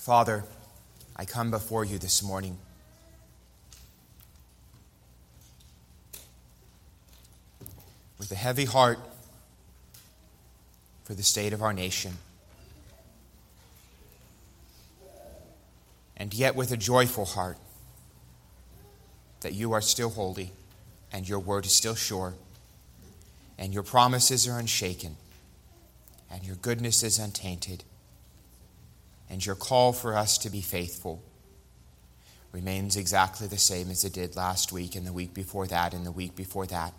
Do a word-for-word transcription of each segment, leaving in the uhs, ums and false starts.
Father, I come before you this morning with a heavy heart for the state of our nation, and yet with a joyful heart that you are still holy, and your word is still sure, and your promises are unshaken, and your goodness is untainted, and your call for us to be faithful remains exactly the same as it did last week, and the week before that, and the week before that,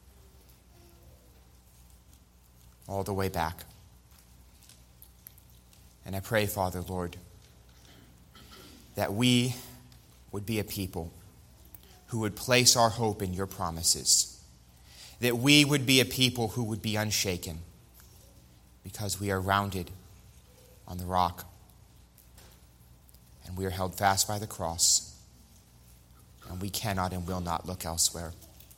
all the way back. And I pray, Father, Lord, that we would be a people who would place our hope in your promises, that we would be a people who would be unshaken because we are rounded on the rock and we are held fast by the cross, and we cannot and will not look elsewhere.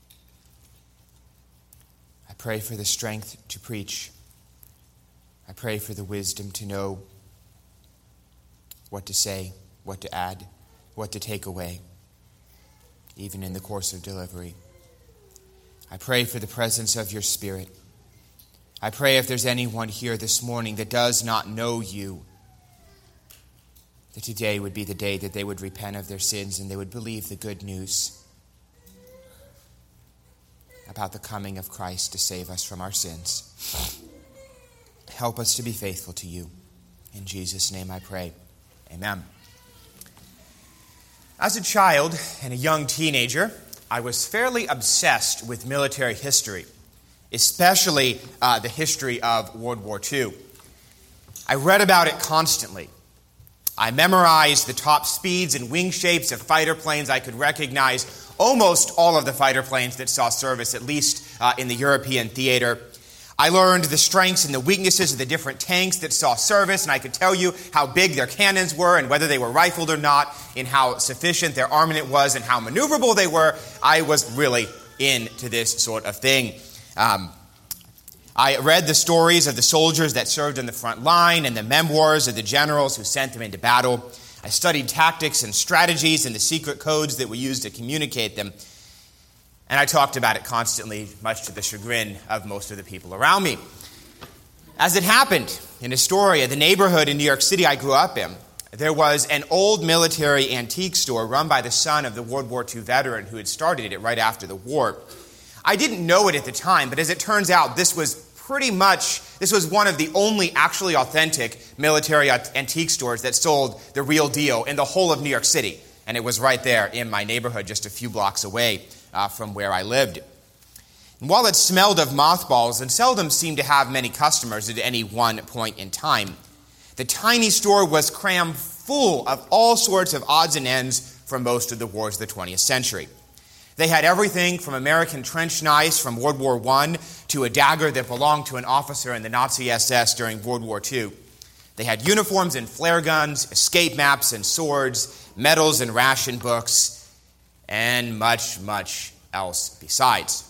I pray for the strength to preach. I pray for the wisdom to know what to say, what to add, what to take away, even in the course of delivery. I pray for the presence of your Spirit. I pray if there's anyone here this morning that does not know you, that today would be the day that they would repent of their sins and they would believe the good news about the coming of Christ to save us from our sins. Help us to be faithful to you. In Jesus' name I pray. Amen. As a child and a young teenager, I was fairly obsessed with military history, especially uh, the history of World War Two. I read about it constantly. I memorized the top speeds and wing shapes of fighter planes. I could recognize almost all of the fighter planes that saw service, at least uh, in the European theater. I learned the strengths and the weaknesses of the different tanks that saw service, and I could tell you how big their cannons were and whether they were rifled or not, and how sufficient their armament was and how maneuverable they were. I was really into this sort of thing. Um, I read the stories of the soldiers that served on the front line and the memoirs of the generals who sent them into battle. I studied tactics and strategies and the secret codes that were used to communicate them. And I talked about it constantly, much to the chagrin of most of the people around me. As it happened in Astoria, the neighborhood in New York City I grew up in, there was an old military antique store run by the son of the World War Two veteran who had started it right after the war. I didn't know it at the time, but as it turns out, this was pretty much, this was one of the only actually authentic military antique stores that sold the real deal in the whole of New York City. And it was right there in my neighborhood, just a few blocks away uh, from where I lived. And while it smelled of mothballs and seldom seemed to have many customers at any one point in time, the tiny store was crammed full of all sorts of odds and ends from most of the wars of the twentieth century. They had everything from American trench knives from World War One to a dagger that belonged to an officer in the Nazi S S during World War Two. They had uniforms and flare guns, escape maps and swords, medals and ration books, and much, much else besides.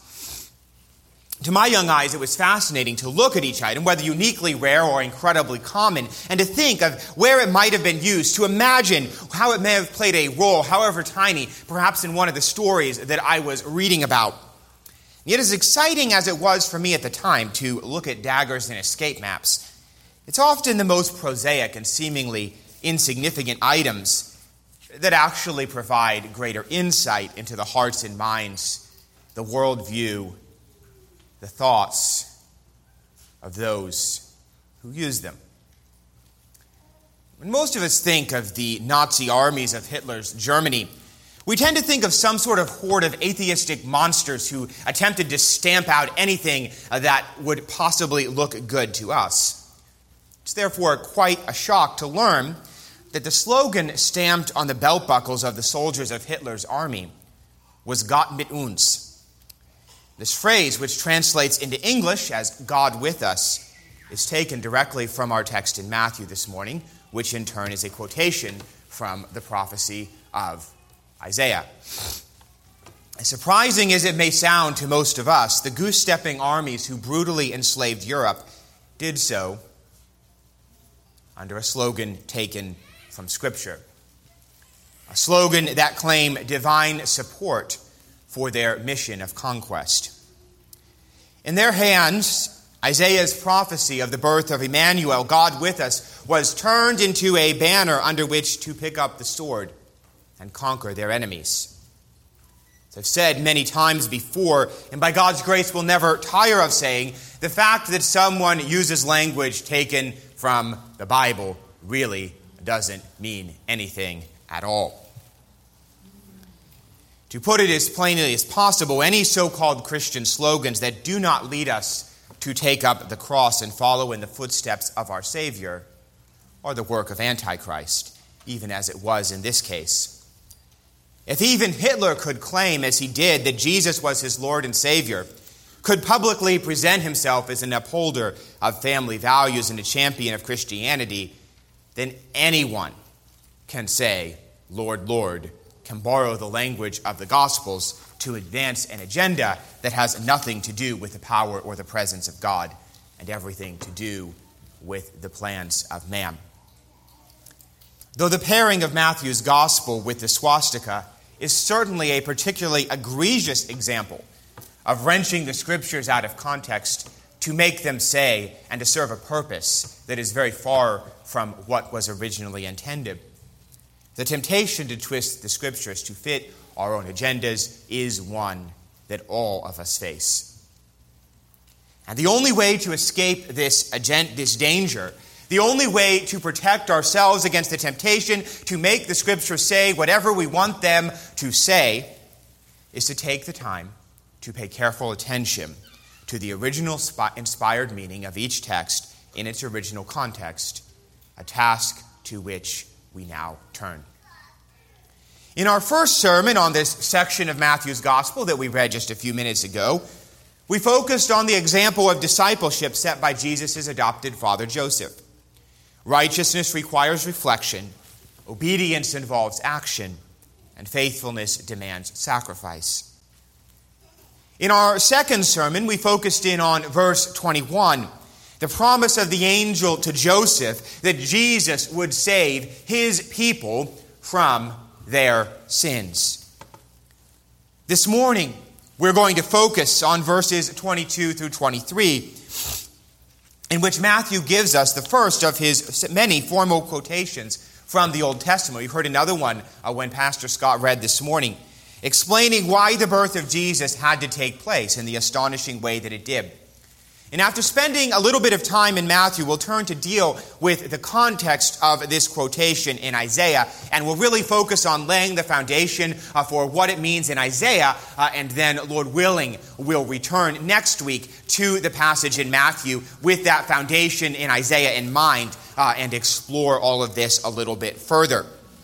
To my young eyes, it was fascinating to look at each item, whether uniquely rare or incredibly common, and to think of where it might have been used, to imagine how it may have played a role, however tiny, perhaps in one of the stories that I was reading about. Yet as exciting as it was for me at the time to look at daggers and escape maps, it's often the most prosaic and seemingly insignificant items that actually provide greater insight into the hearts and minds, the worldview, the thoughts of those who use them. When most of us think of the Nazi armies of Hitler's Germany, we tend to think of some sort of horde of atheistic monsters who attempted to stamp out anything that would possibly look good to us. It's therefore quite a shock to learn that the slogan stamped on the belt buckles of the soldiers of Hitler's army was Gott mit uns. This phrase, which translates into English as God with us, is taken directly from our text in Matthew this morning, which in turn is a quotation from the prophecy of Isaiah. As surprising as it may sound to most of us, the goose-stepping armies who brutally enslaved Europe did so under a slogan taken from Scripture. A slogan that claimed divine support for their mission of conquest. In their hands, Isaiah's prophecy of the birth of Emmanuel, God with us, was turned into a banner under which to pick up the sword and conquer their enemies. As I've said many times before, and by God's grace will never tire of saying, the fact that someone uses language taken from the Bible really doesn't mean anything at all. To put it as plainly as possible, any so-called Christian slogans that do not lead us to take up the cross and follow in the footsteps of our Savior are the work of Antichrist, even as it was in this case. If even Hitler could claim, as he did, that Jesus was his Lord and Savior, could publicly present himself as an upholder of family values and a champion of Christianity, then anyone can say, Lord, Lord, can borrow the language of the Gospels to advance an agenda that has nothing to do with the power or the presence of God and everything to do with the plans of man. Though the pairing of Matthew's Gospel with the swastika is certainly a particularly egregious example of wrenching the Scriptures out of context to make them say and to serve a purpose that is very far from what was originally intended. The temptation to twist the Scriptures to fit our own agendas is one that all of us face. And the only way to escape this, agenda, this danger, the only way to protect ourselves against the temptation to make the Scriptures say whatever we want them to say, is to take the time to pay careful attention to the original inspired meaning of each text in its original context, a task to which we now turn. In our first sermon on this section of Matthew's Gospel that we read just a few minutes ago, we focused on the example of discipleship set by Jesus' adopted father Joseph. Righteousness requires reflection, obedience involves action, and faithfulness demands sacrifice. In our second sermon, we focused in on verse twenty-one, the promise of the angel to Joseph that Jesus would save his people from their sins. This morning, we're going to focus on verses twenty-two through twenty-three, in which Matthew gives us the first of his many formal quotations from the Old Testament. We heard another one uh, when Pastor Scott read this morning, explaining why the birth of Jesus had to take place in the astonishing way that it did. And after spending a little bit of time in Matthew, we'll turn to deal with the context of this quotation in Isaiah, and we'll really focus on laying the foundation uh, for what it means in Isaiah, uh, and then, Lord willing, we'll return next week to the passage in Matthew with that foundation in Isaiah in mind, uh, and explore all of this a little bit further.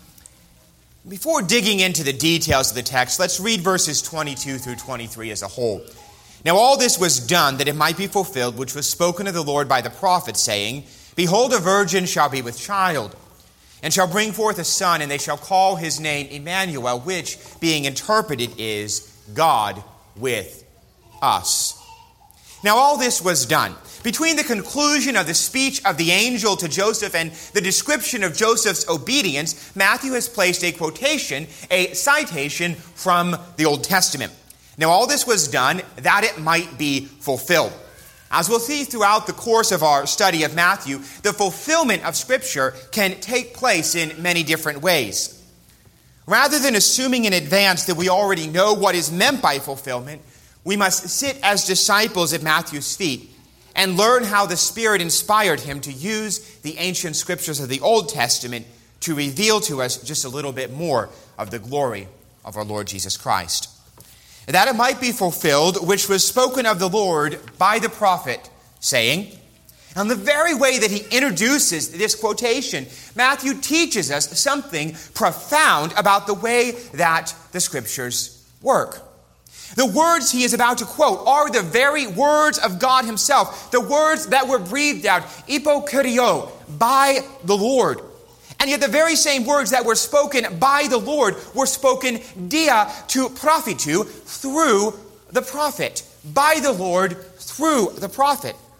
Before digging into the details of the text, let's read verses twenty-two through twenty-three as a whole. Now all this was done that it might be fulfilled, which was spoken of the Lord by the prophet, saying, Behold, a virgin shall be with child, and shall bring forth a son, and they shall call his name Emmanuel, which, being interpreted, is God with us. Now all this was done. Between the conclusion of the speech of the angel to Joseph and the description of Joseph's obedience, Matthew has placed a quotation, a citation from the Old Testament. Now all this was done that it might be fulfilled. As we'll see throughout the course of our study of Matthew, the fulfillment of Scripture can take place in many different ways. Rather than assuming in advance that we already know what is meant by fulfillment, we must sit as disciples at Matthew's feet and learn how the Spirit inspired him to use the ancient Scriptures of the Old Testament to reveal to us just a little bit more of the glory of our Lord Jesus Christ. That it might be fulfilled, which was spoken of the Lord by the prophet, saying, and the very way that he introduces this quotation, Matthew teaches us something profound about the way that the Scriptures work. The words he is about to quote are the very words of God himself, the words that were breathed out, ipokurio, by the Lord. And yet the very same words that were spoken by the Lord were spoken dia to prophetu, through the prophet, by the Lord through the prophet.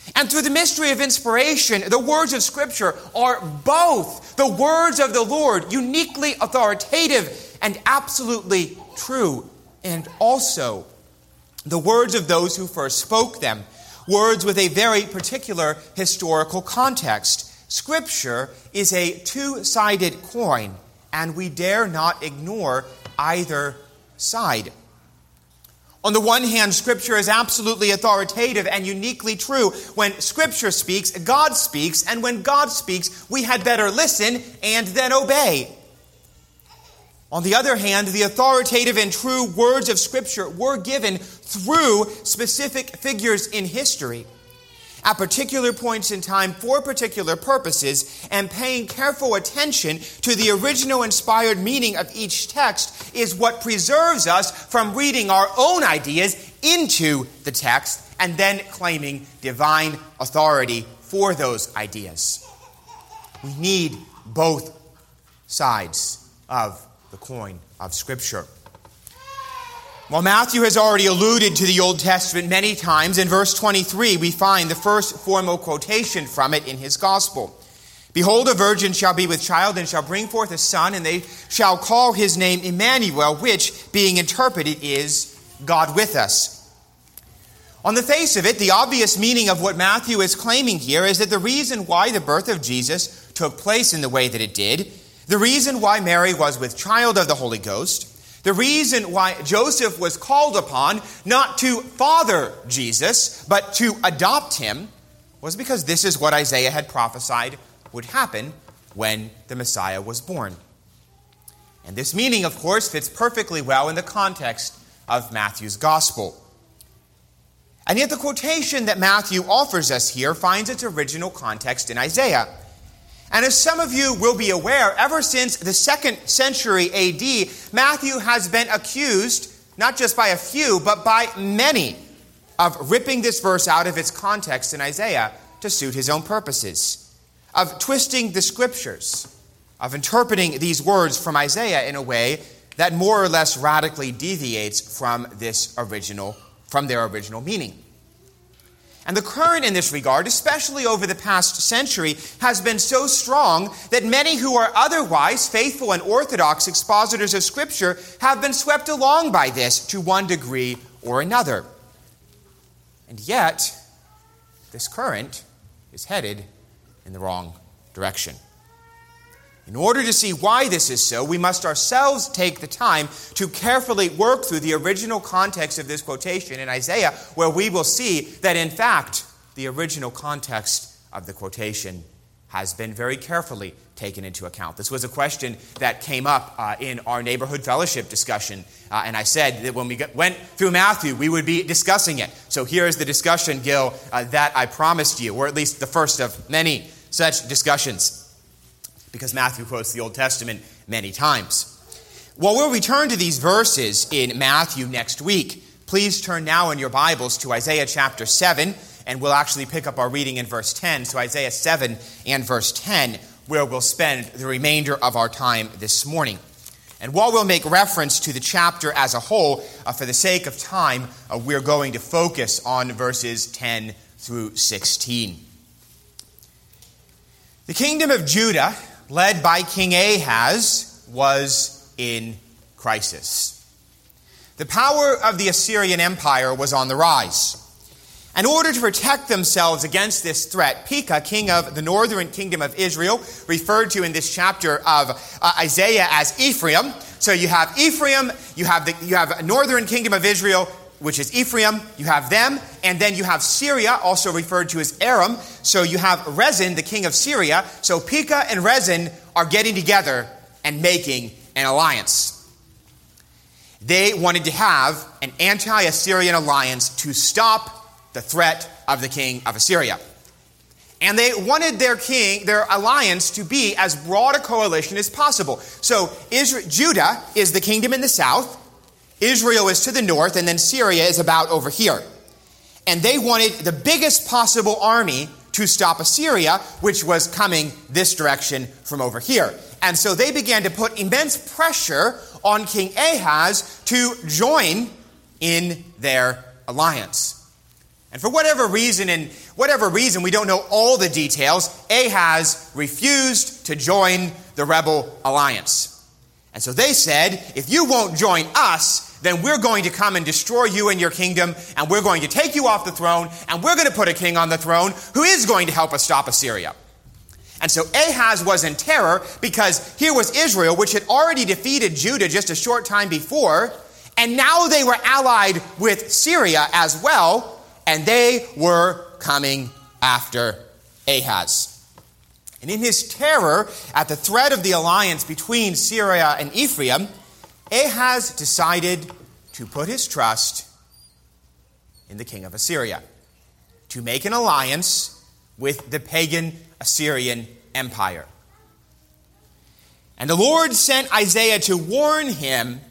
And through the mystery of inspiration, the words of Scripture are both the words of the Lord, uniquely authoritative and absolutely true, and also the words of those who first spoke them, words with a very particular historical context. Scripture is a two-sided coin, and we dare not ignore either side. On the one hand, Scripture is absolutely authoritative and uniquely true. When Scripture speaks, God speaks, and when God speaks, we had better listen and then obey. On the other hand, the authoritative and true words of Scripture were given through specific figures in history, at particular points in time for particular purposes, and paying careful attention to the original inspired meaning of each text is what preserves us from reading our own ideas into the text and then claiming divine authority for those ideas. We need both sides of the coin of Scripture. While Matthew has already alluded to the Old Testament many times, in verse twenty-three we find the first formal quotation from it in his gospel. Behold, a virgin shall be with child and shall bring forth a son, and they shall call his name Emmanuel, which, being interpreted, is God with us. On the face of it, the obvious meaning of what Matthew is claiming here is that the reason why the birth of Jesus took place in the way that it did, the reason why Mary was with child of the Holy Ghost, the reason why Joseph was called upon not to father Jesus, but to adopt him, was because this is what Isaiah had prophesied would happen when the Messiah was born. And this meaning, of course, fits perfectly well in the context of Matthew's gospel. And yet the quotation that Matthew offers us here finds its original context in Isaiah. And as some of you will be aware, ever since the second century A D, Matthew has been accused, not just by a few, but by many, of ripping this verse out of its context in Isaiah to suit his own purposes, of twisting the Scriptures, of interpreting these words from Isaiah in a way that more or less radically deviates from this original, from their original meaning. And the current in this regard, especially over the past century, has been so strong that many who are otherwise faithful and orthodox expositors of Scripture have been swept along by this to one degree or another. And yet, this current is headed in the wrong direction. In order to see why this is so, we must ourselves take the time to carefully work through the original context of this quotation in Isaiah, where we will see that, in fact, the original context of the quotation has been very carefully taken into account. This was a question that came up uh, in our neighborhood fellowship discussion, uh, and I said that when we got, went through Matthew, we would be discussing it. So here is the discussion, Gil, uh, that I promised you, or at least the first of many such discussions, because Matthew quotes the Old Testament many times. Well, we'll return to these verses in Matthew next week. Please turn now in your Bibles to Isaiah chapter seven, and we'll actually pick up our reading in verse ten. So Isaiah seven and verse ten, where we'll spend the remainder of our time this morning. And while we'll make reference to the chapter as a whole, uh, for the sake of time, uh, we're going to focus on verses ten through sixteen. The kingdom of Judah, led by King Ahaz, was in crisis. The power of the Assyrian Empire was on the rise. In order to protect themselves against this threat, Pekah, king of the northern kingdom of Israel, referred to in this chapter of uh, Isaiah as Ephraim. So you have Ephraim, you have the you have a northern kingdom of Israel, which is Ephraim, you have them, and then you have Syria, also referred to as Aram. So you have Rezin, the king of Syria. So Pekah and Rezin are getting together and making an alliance. They wanted to have an anti-Assyrian alliance to stop the threat of the king of Assyria. And they wanted their king, their alliance, to be as broad a coalition as possible. So Israel, Judah is the kingdom in the south, Israel is to the north, and then Syria is about over here. And they wanted the biggest possible army to stop Assyria, which was coming this direction from over here. And so they began to put immense pressure on King Ahaz to join in their alliance. And for whatever reason, and whatever reason, we don't know all the details, Ahaz refused to join the rebel alliance. And so they said, if you won't join us, then we're going to come and destroy you and your kingdom, and we're going to take you off the throne, and we're going to put a king on the throne who is going to help us stop Assyria. And so Ahaz was in terror because here was Israel, which had already defeated Judah just a short time before, and now they were allied with Syria as well, and they were coming after Ahaz. And in his terror at the threat of the alliance between Syria and Ephraim, Ahaz decided to put his trust in the king of Assyria, to make an alliance with the pagan Assyrian Empire. And the Lord sent Isaiah to warn him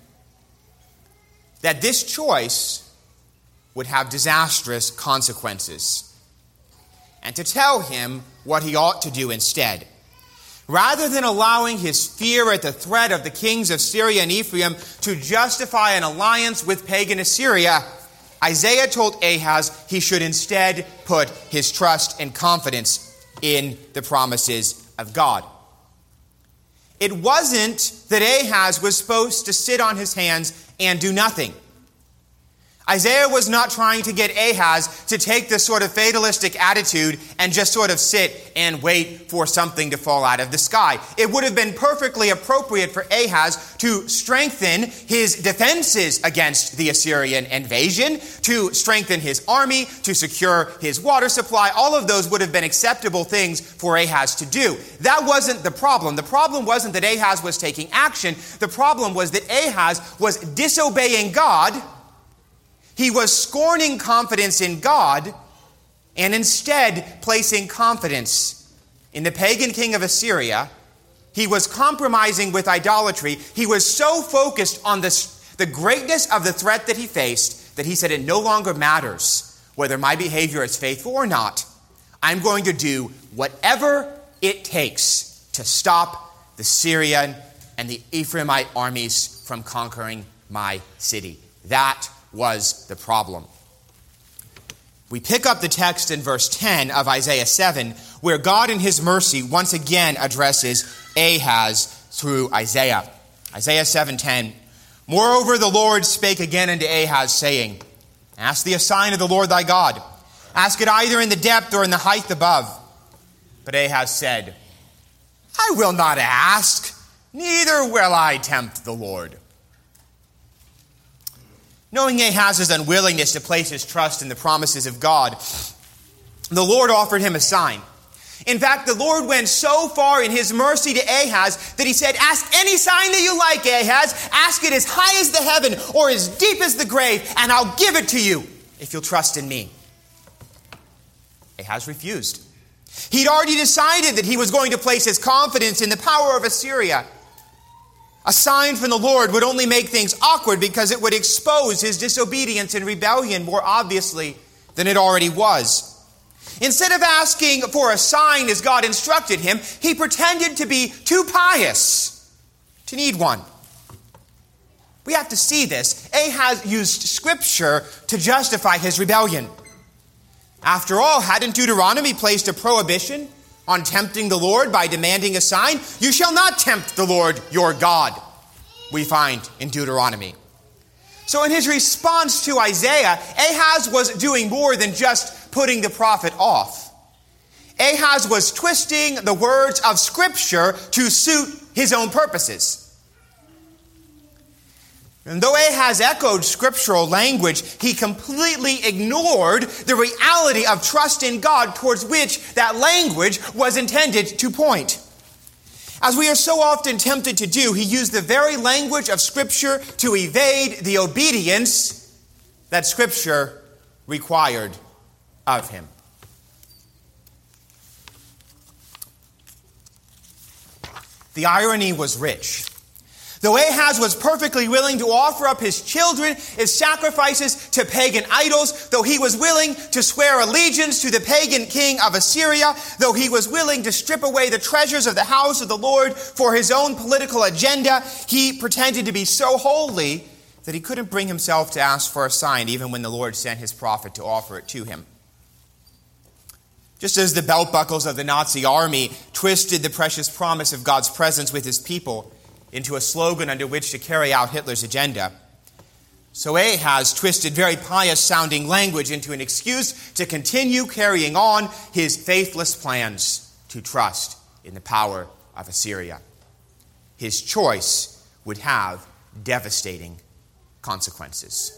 that this choice would have disastrous consequences, and to tell him what he ought to do instead. Rather than allowing his fear at the threat of the kings of Syria and Ephraim to justify an alliance with pagan Assyria, Isaiah told Ahaz he should instead put his trust and confidence in the promises of God. It wasn't that Ahaz was supposed to sit on his hands and do nothing. Isaiah was not trying to get Ahaz to take this sort of fatalistic attitude and just sort of sit and wait for something to fall out of the sky. It would have been perfectly appropriate for Ahaz to strengthen his defenses against the Assyrian invasion, to strengthen his army, to secure his water supply. All of those would have been acceptable things for Ahaz to do. That wasn't the problem. The problem wasn't that Ahaz was taking action. The problem was that Ahaz was disobeying God. He was scorning confidence in God and instead placing confidence in the pagan king of Assyria. He was compromising with idolatry. He was so focused on this, the greatness of the threat that he faced that he said, it no longer matters whether my behavior is faithful or not. I'm going to do whatever it takes to stop the Syrian and the Ephraimite armies from conquering my city. That was the problem. We pick up the text in verse ten of Isaiah seven, where God in his mercy once again addresses Ahaz through Isaiah. Isaiah seven ten. Moreover, the Lord spake again unto Ahaz, saying, ask thee a sign of the Lord thy God. Ask it either in the depth or in the height above. But Ahaz said, I will not ask, neither will I tempt the Lord. Knowing Ahaz's unwillingness to place his trust in the promises of God, the Lord offered him a sign. In fact, the Lord went so far in his mercy to Ahaz that he said, ask any sign that you like, Ahaz. Ask it as high as the heaven or as deep as the grave, and I'll give it to you if you'll trust in me. Ahaz refused. He'd already decided that he was going to place his confidence in the power of Assyria. A sign from the Lord would only make things awkward because it would expose his disobedience and rebellion more obviously than it already was. Instead of asking for a sign as God instructed him, he pretended to be too pious to need one. We have to see this. Ahaz used Scripture to justify his rebellion. After all, hadn't Deuteronomy placed a prohibition on tempting the Lord by demanding a sign? You shall not tempt the Lord your God, we find in Deuteronomy. So in his response to Isaiah, Ahaz was doing more than just putting the prophet off. Ahaz was twisting the words of Scripture to suit his own purposes. And though Ahaz echoed scriptural language, he completely ignored the reality of trust in God towards which that language was intended to point. As we are so often tempted to do, he used the very language of Scripture to evade the obedience that Scripture required of him. The irony was rich. Though Ahaz was perfectly willing to offer up his children as sacrifices to pagan idols, though he was willing to swear allegiance to the pagan king of Assyria, though he was willing to strip away the treasures of the house of the Lord for his own political agenda, he pretended to be so holy that he couldn't bring himself to ask for a sign even when the Lord sent his prophet to offer it to him. Just as the belt buckles of the Nazi army twisted the precious promise of God's presence with his people into a slogan under which to carry out Hitler's agenda, so Ahaz twisted very pious-sounding language into an excuse to continue carrying on his faithless plans to trust in the power of Assyria. His choice would have devastating consequences.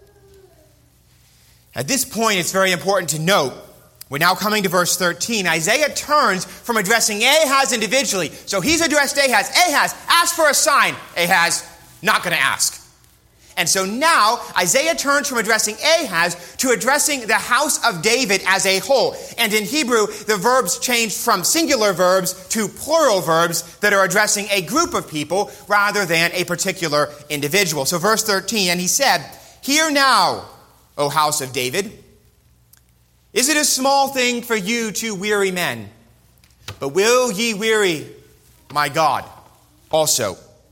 At this point, it's very important to note, we're now coming to verse thirteen. Isaiah turns from addressing Ahaz individually. So he's addressed Ahaz. Ahaz, ask for a sign. Ahaz, not going to ask. And so now Isaiah turns from addressing Ahaz to addressing the house of David as a whole. And in Hebrew, the verbs changed from singular verbs to plural verbs that are addressing a group of people rather than a particular individual. So verse thirteen, and he said, "Hear now, O house of David. Is it a small thing for you to weary men? But will ye weary my God also?"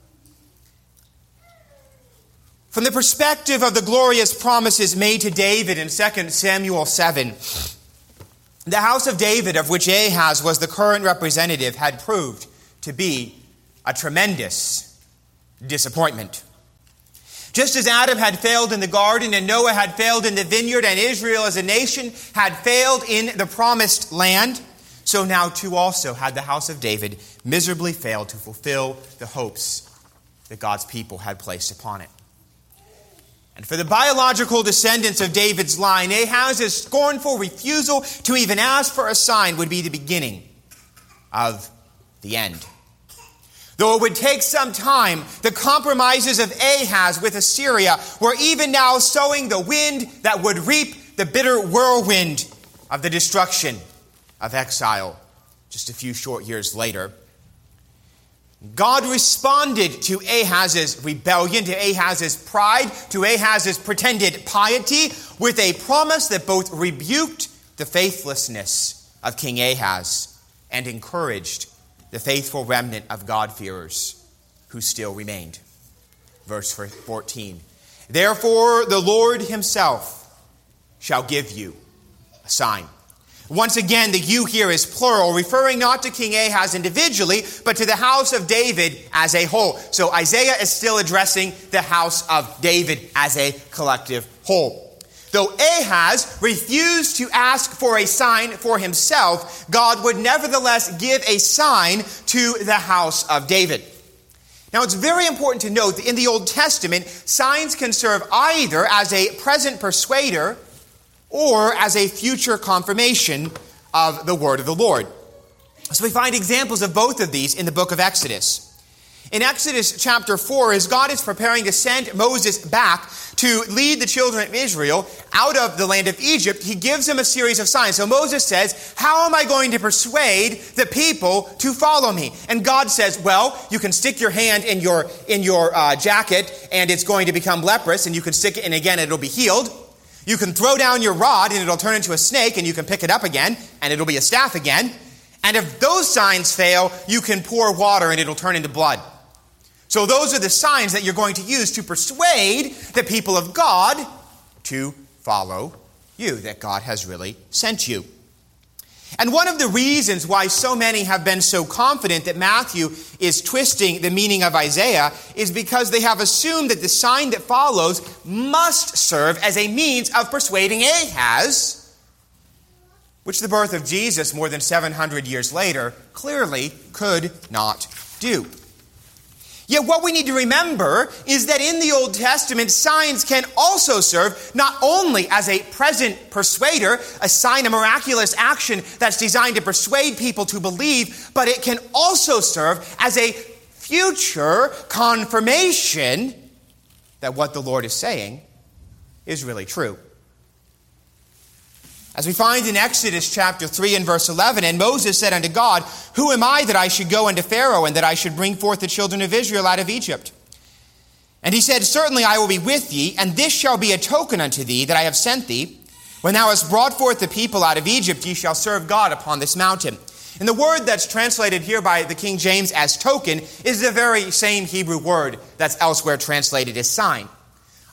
From the perspective of the glorious promises made to David in Second Samuel seven, the house of David, of which Ahaz was the current representative, had proved to be a tremendous disappointment. Just as Adam had failed in the garden, and Noah had failed in the vineyard, and Israel as a nation had failed in the promised land, so now too also had the house of David miserably failed to fulfill the hopes that God's people had placed upon it. And for the biological descendants of David's line, Ahaz's scornful refusal to even ask for a sign would be the beginning of the end. Though it would take some time, the compromises of Ahaz with Assyria were even now sowing the wind that would reap the bitter whirlwind of the destruction of exile just a few short years later. God responded to Ahaz's rebellion, to Ahaz's pride, to Ahaz's pretended piety with a promise that both rebuked the faithlessness of King Ahaz and encouraged the faithful remnant of God-fearers who still remained. Verse fourteen, "Therefore the Lord himself shall give you a sign." Once again, the you here is plural, referring not to King Ahaz individually, but to the house of David as a whole. So Isaiah is still addressing the house of David as a collective whole. Though Ahaz refused to ask for a sign for himself, God would nevertheless give a sign to the house of David. Now, it's very important to note that in the Old Testament, signs can serve either as a present persuader or as a future confirmation of the word of the Lord. So we find examples of both of these in the book of Exodus. In Exodus chapter four, as God is preparing to send Moses back to lead the children of Israel out of the land of Egypt, he gives them a series of signs. So Moses says, "How am I going to persuade the people to follow me?" And God says, "Well, you can stick your hand in your, in your uh, jacket and it's going to become leprous, and you can stick it in again and it'll be healed. You can throw down your rod and it'll turn into a snake, and you can pick it up again and it'll be a staff again. And if those signs fail, you can pour water and it'll turn into blood." So those are the signs that you're going to use to persuade the people of God to follow you, that God has really sent you. And one of the reasons why so many have been so confident that Matthew is twisting the meaning of Isaiah is because they have assumed that the sign that follows must serve as a means of persuading Ahaz, which the birth of Jesus more than seven hundred years later clearly could not do. Yet what we need to remember is that in the Old Testament, signs can also serve not only as a present persuader, a sign, a miraculous action that's designed to persuade people to believe, but it can also serve as a future confirmation that what the Lord is saying is really true. As we find in Exodus chapter three and verse eleven, "And Moses said unto God, Who am I that I should go unto Pharaoh, and that I should bring forth the children of Israel out of Egypt? And he said, Certainly I will be with thee, and this shall be a token unto thee that I have sent thee. When thou hast brought forth the people out of Egypt, ye shall serve God upon this mountain." And the word that's translated here by the King James as token is the very same Hebrew word that's elsewhere translated as sign.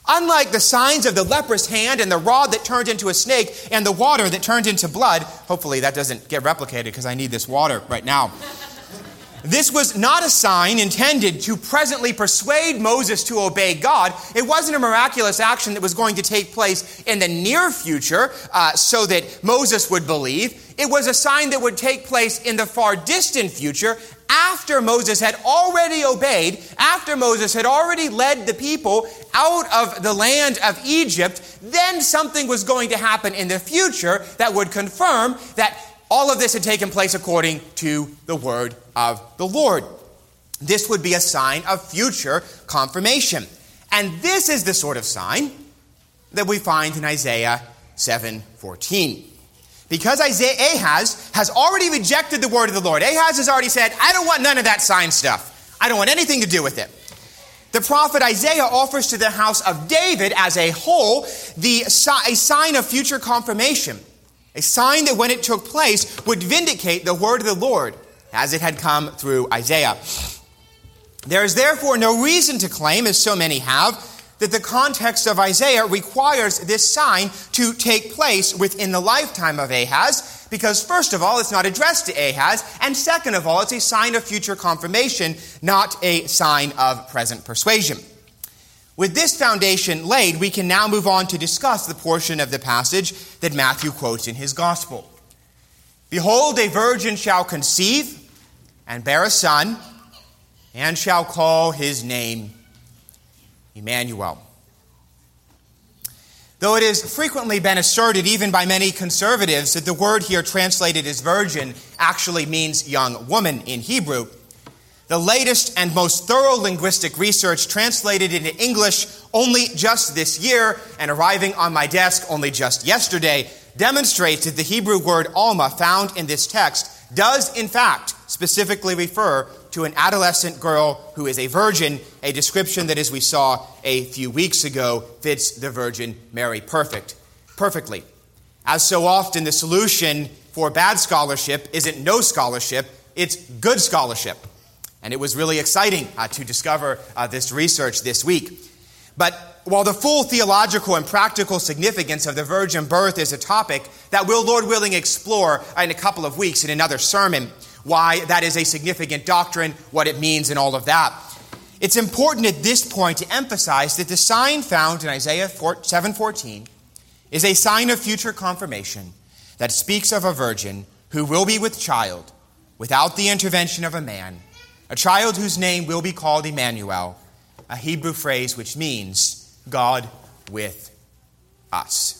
Unlike the signs of the leprous hand and the rod that turned into a snake and the water that turned into blood, hopefully that doesn't get replicated because I need this water right now. This was not a sign intended to presently persuade Moses to obey God. It wasn't a miraculous action that was going to take place in the near future uh, so that Moses would believe. It was a sign that would take place in the far distant future after Moses had already obeyed, after Moses had already led the people out of the land of Egypt. Then something was going to happen in the future that would confirm that all of this had taken place according to the word of the Lord. This would be a sign of future confirmation. And this is the sort of sign that we find in Isaiah seven fourteen. Because Isaiah, Ahaz has already rejected the word of the Lord. Ahaz has already said, I don't want none of that sign stuff. I don't want anything to do with it. The prophet Isaiah offers to the house of David as a whole the, a sign of future confirmation. A sign that when it took place would vindicate the word of the Lord as it had come through Isaiah. There is therefore no reason to claim, as so many have, that the context of Isaiah requires this sign to take place within the lifetime of Ahaz, because first of all, it's not addressed to Ahaz, and second of all, it's a sign of future confirmation, not a sign of present persuasion. With this foundation laid, we can now move on to discuss the portion of the passage that Matthew quotes in his gospel. Behold, a virgin shall conceive and bear a son, and shall call his name Emmanuel. Though it has frequently been asserted, even by many conservatives, that the word here translated as virgin actually means young woman in Hebrew, the latest and most thorough linguistic research translated into English only just this year and arriving on my desk only just yesterday demonstrates that the Hebrew word alma found in this text does in fact specifically refer to an adolescent girl who is a virgin, a description that, as we saw a few weeks ago, fits the Virgin Mary perfect, perfectly. As so often, the solution for bad scholarship isn't no scholarship, it's good scholarship. And it was really exciting uh, to discover uh, this research this week. But while the full theological and practical significance of the virgin birth is a topic that we'll, Lord willing, explore in a couple of weeks in another sermon, why that is a significant doctrine, what it means, and all of that, it's important at this point to emphasize that the sign found in Isaiah seven fourteen is a sign of future confirmation that speaks of a virgin who will be with child without the intervention of a man, a child whose name will be called Emmanuel, a Hebrew phrase which means God with us.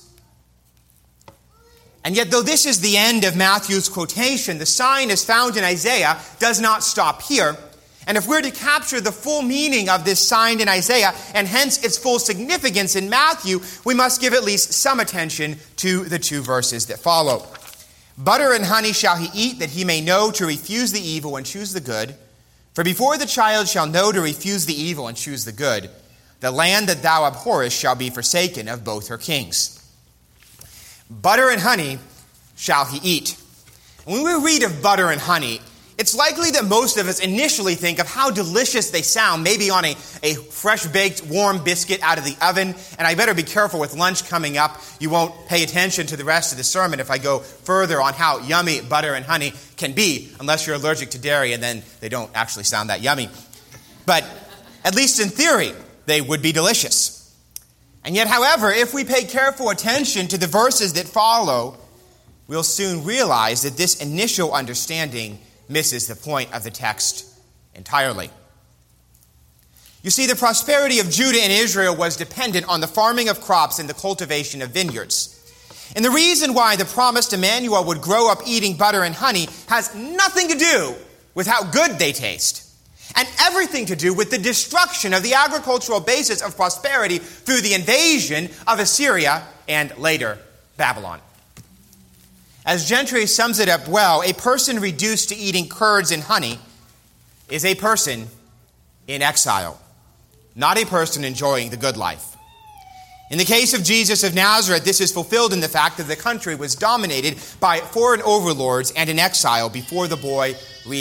And yet, though this is the end of Matthew's quotation, the sign as found in Isaiah does not stop here. And if we're to capture the full meaning of this sign in Isaiah, and hence its full significance in Matthew, we must give at least some attention to the two verses that follow. Butter and honey shall he eat, that he may know to refuse the evil and choose the good. For before the child shall know to refuse the evil and choose the good, the land that thou abhorrest shall be forsaken of both her kings. Butter and honey shall he eat. When we read of butter and honey, it's likely that most of us initially think of how delicious they sound, maybe on a, a fresh-baked, warm biscuit out of the oven. And I better be careful with lunch coming up. You won't pay attention to the rest of the sermon if I go further on how yummy butter and honey can be, unless you're allergic to dairy, and then they don't actually sound that yummy. But at least in theory, they would be delicious. And yet, however, if we pay careful attention to the verses that follow, we'll soon realize that this initial understanding misses the point of the text entirely. You see, the prosperity of Judah and Israel was dependent on the farming of crops and the cultivation of vineyards. And the reason why the promised Emmanuel would grow up eating butter and honey has nothing to do with how good they taste, and everything to do with the destruction of the agricultural basis of prosperity through the invasion of Assyria and later Babylon. As Gentry sums it up well, a person reduced to eating curds and honey is a person in exile, not a person enjoying the good life. In the case of Jesus of Nazareth, this is fulfilled in the fact that the country was dominated by foreign overlords and in exile before the boy reached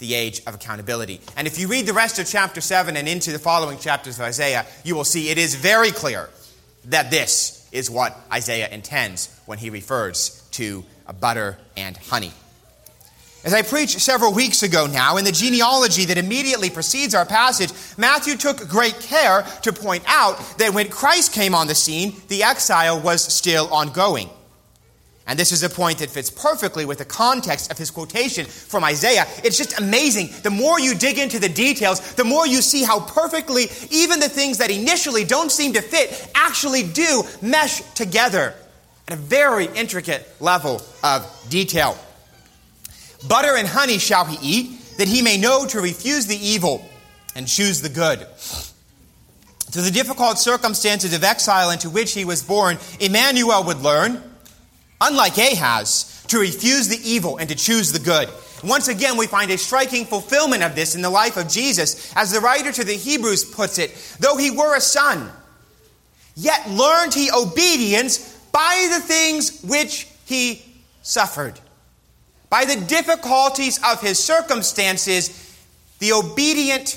the age of accountability. And if you read the rest of chapter seven and into the following chapters of Isaiah, you will see it is very clear that this is what Isaiah intends when he refers to butter and honey. As I preached several weeks ago now, in the genealogy that immediately precedes our passage, Matthew took great care to point out that when Christ came on the scene, the exile was still ongoing. And this is a point that fits perfectly with the context of his quotation from Isaiah. It's just amazing. The more you dig into the details, the more you see how perfectly even the things that initially don't seem to fit actually do mesh together at a very intricate level of detail. Butter and honey shall he eat, that he may know to refuse the evil and choose the good. Through the difficult circumstances of exile into which he was born, Emmanuel would learn, unlike Ahaz, to refuse the evil and to choose the good. Once again, we find a striking fulfillment of this in the life of Jesus. As the writer to the Hebrews puts it, though he were a son, yet learned he obedience by the things which he suffered. By the difficulties of his circumstances, the obedient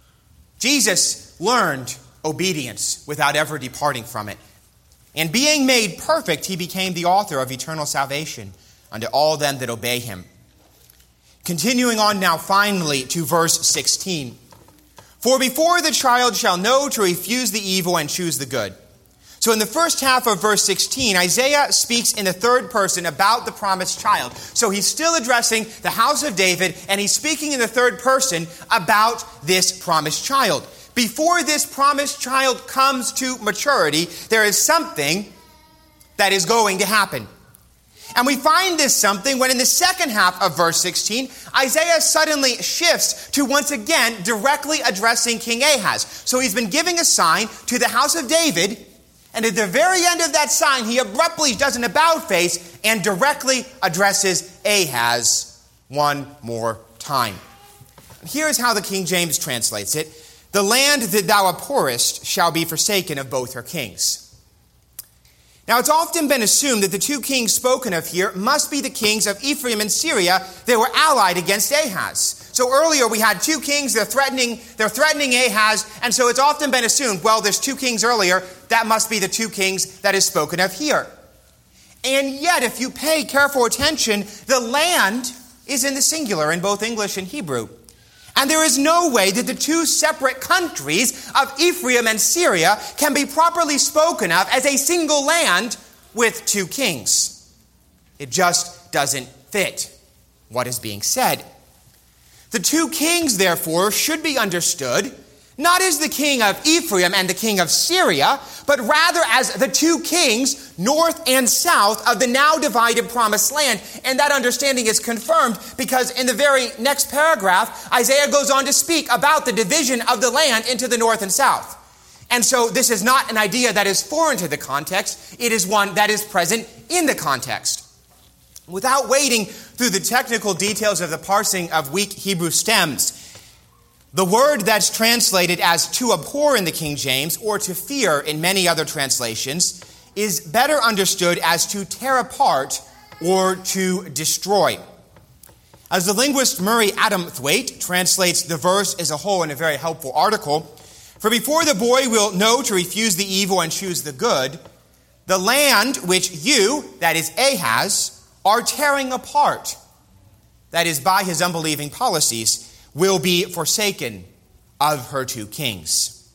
Jesus learned obedience without ever departing from it. And being made perfect, he became the author of eternal salvation unto all them that obey him. Continuing on now finally to verse sixteen. For before the child shall know to refuse the evil and choose the good. So in the first half of verse sixteen, Isaiah speaks in the third person about the promised child. So he's still addressing the house of David, and he's speaking in the third person about this promised child. Before this promised child comes to maturity, there is something that is going to happen. And we find this something when in the second half of verse sixteen, Isaiah suddenly shifts to once again directly addressing King Ahaz. So he's been giving a sign to the house of David, and at the very end of that sign, he abruptly does an about-face and directly addresses Ahaz one more time. Here's how the King James translates it. The land that thou abhorrest shall be forsaken of both her kings. Now, it's often been assumed that the two kings spoken of here must be the kings of Ephraim and Syria that were allied against Ahaz. So earlier we had two kings, they're threatening, they're threatening Ahaz, and so it's often been assumed, well, there's two kings earlier, that must be the two kings that is spoken of here. And yet, if you pay careful attention, the land is in the singular in both English and Hebrew. And there is no way that the two separate countries of Ephraim and Syria can be properly spoken of as a single land with two kings. It just doesn't fit what is being said. The two kings, therefore, should be understood not as the king of Ephraim and the king of Syria, but rather as the two kings, north and south, of the now divided promised land. And that understanding is confirmed because in the very next paragraph, Isaiah goes on to speak about the division of the land into the north and south. And so this is not an idea that is foreign to the context. It is one that is present in the context. Without wading through the technical details of the parsing of weak Hebrew stems, the word that's translated as to abhor in the King James, or to fear in many other translations, is better understood as to tear apart or to destroy. As the linguist Murray Adamthwaite translates the verse as a whole in a very helpful article, for before the boy will know to refuse the evil and choose the good, the land which you, that is Ahaz, are tearing apart, that is by his unbelieving policies, will be forsaken of her two kings.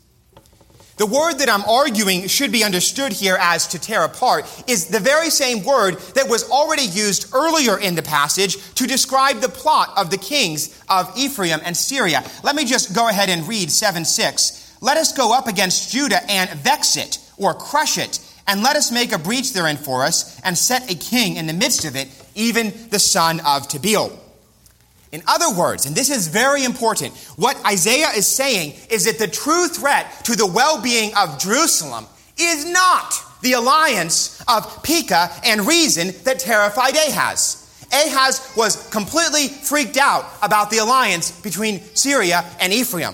The word that I'm arguing should be understood here as to tear apart is the very same word that was already used earlier in the passage to describe the plot of the kings of Ephraim and Syria. Let me just go ahead and read seven six. Let us go up against Judah and vex it, or crush it, and let us make a breach therein for us, and set a king in the midst of it, even the son of Tabeel. In other words, and this is very important, what Isaiah is saying is that the true threat to the well-being of Jerusalem is not the alliance of Pekah and Rezin that terrified Ahaz. Ahaz was completely freaked out about the alliance between Syria and Ephraim.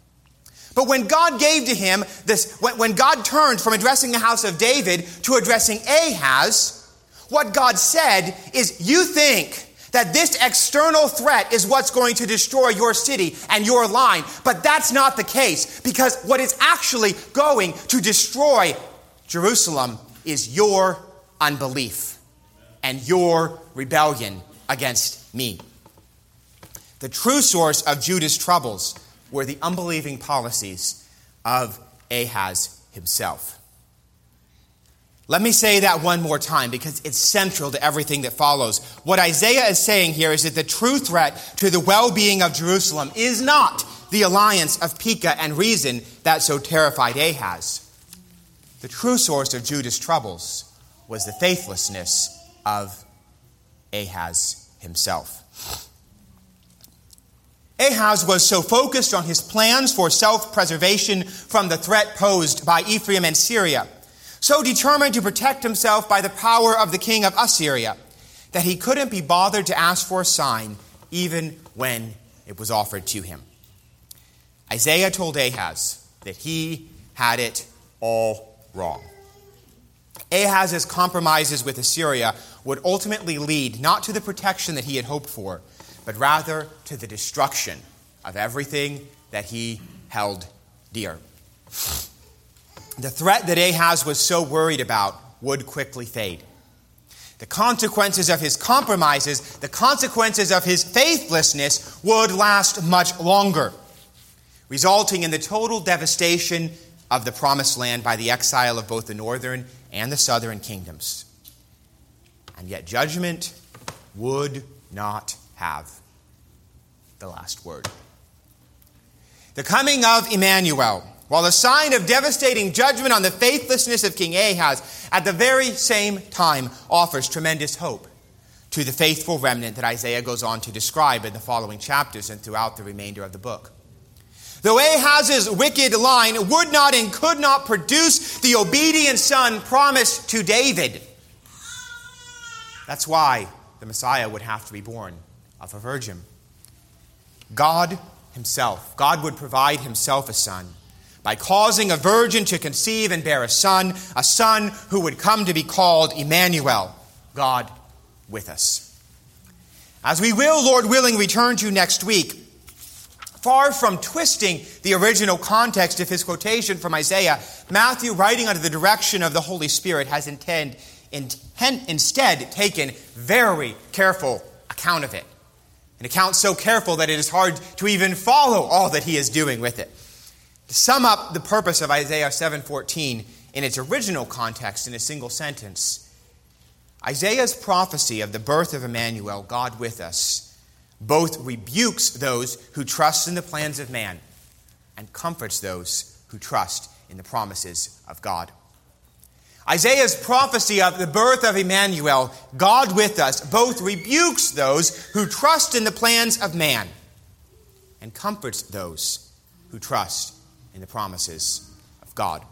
But when God gave to him this, when God turned from addressing the house of David to addressing Ahaz, what God said is, you think That this external threat is what's going to destroy your city and your line. But that's not the case, because what is actually going to destroy Jerusalem is your unbelief and your rebellion against me. The true source of Judah's troubles were the unbelieving policies of Ahaz himself. Let me say that one more time because it's central to everything that follows. What Isaiah is saying here is that the true threat to the well-being of Jerusalem is not the alliance of Pekah and Rezin that so terrified Ahaz. The true source of Judah's troubles was the faithlessness of Ahaz himself. Ahaz was so focused on his plans for self-preservation from the threat posed by Ephraim and Syria, so determined to protect himself by the power of the king of Assyria, that he couldn't be bothered to ask for a sign even when it was offered to him. Isaiah told Ahaz that he had it all wrong. Ahaz's compromises with Assyria would ultimately lead not to the protection that he had hoped for, but rather to the destruction of everything that he held dear. The threat that Ahaz was so worried about would quickly fade. The consequences of his compromises, the consequences of his faithlessness would last much longer, resulting in the total devastation of the promised land by the exile of both the northern and the southern kingdoms. And yet judgment would not have the last word. The coming of Emmanuel, while a sign of devastating judgment on the faithlessness of King Ahaz, at the very same time offers tremendous hope to the faithful remnant that Isaiah goes on to describe in the following chapters and throughout the remainder of the book. Though Ahaz's wicked line would not and could not produce the obedient son promised to David, that's why the Messiah would have to be born of a virgin. God himself, God would provide himself a son by causing a virgin to conceive and bear a son, a son who would come to be called Emmanuel, God with us. As we will, Lord willing, return to next week, far from twisting the original context of his quotation from Isaiah, Matthew, writing under the direction of the Holy Spirit, has intend, intent, instead taken very careful account of it. An account so careful that it is hard to even follow all that he is doing with it. To sum up the purpose of Isaiah seven fourteen in its original context in a single sentence, Isaiah's prophecy of the birth of Emmanuel, God with us, both rebukes those who trust in the plans of man and comforts those who trust in the promises of God. Isaiah's prophecy of the birth of Emmanuel, God with us, both rebukes those who trust in the plans of man and comforts those who trust in the promises of God.